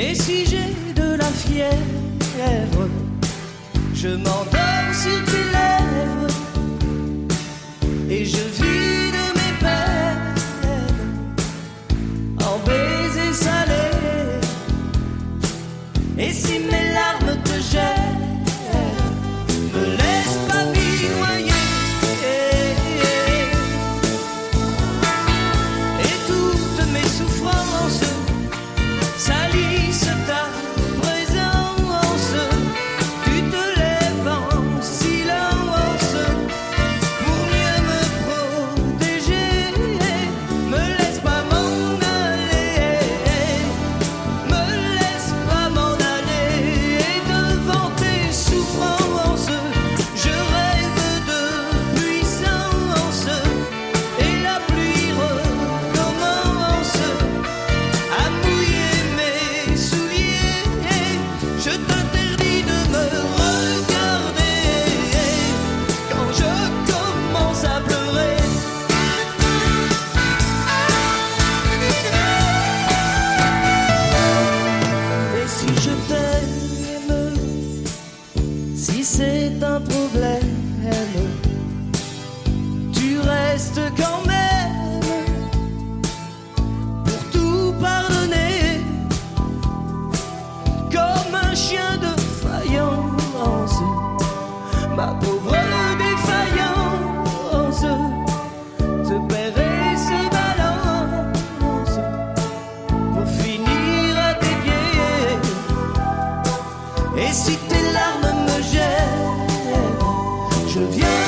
Et si j'ai de la fièvre, je m'endors sur tes lèvres et je vis de mes peines en baisers salés. Et si mes larmes te gênent, me laisse pas m'y noyer. Et toutes mes souffrances salissent ta présence. Tu te lèves en silence pour mieux me protéger. Me laisse pas m'en aller, me laisse pas m'en aller. Et devant tes souffrances, je rêve de puissance. Et la pluie recommence à mouiller mes souliers. Je t'interdis de me regarder quand je commence à pleurer. Et si je t'aime, si c'est un problème, tu restes quand même pour tout pardonner, comme un chien de faïence, ma pauvre défaillance se perd et se balance pour finir à tes pieds. Et si tes larmes me gênent, je viens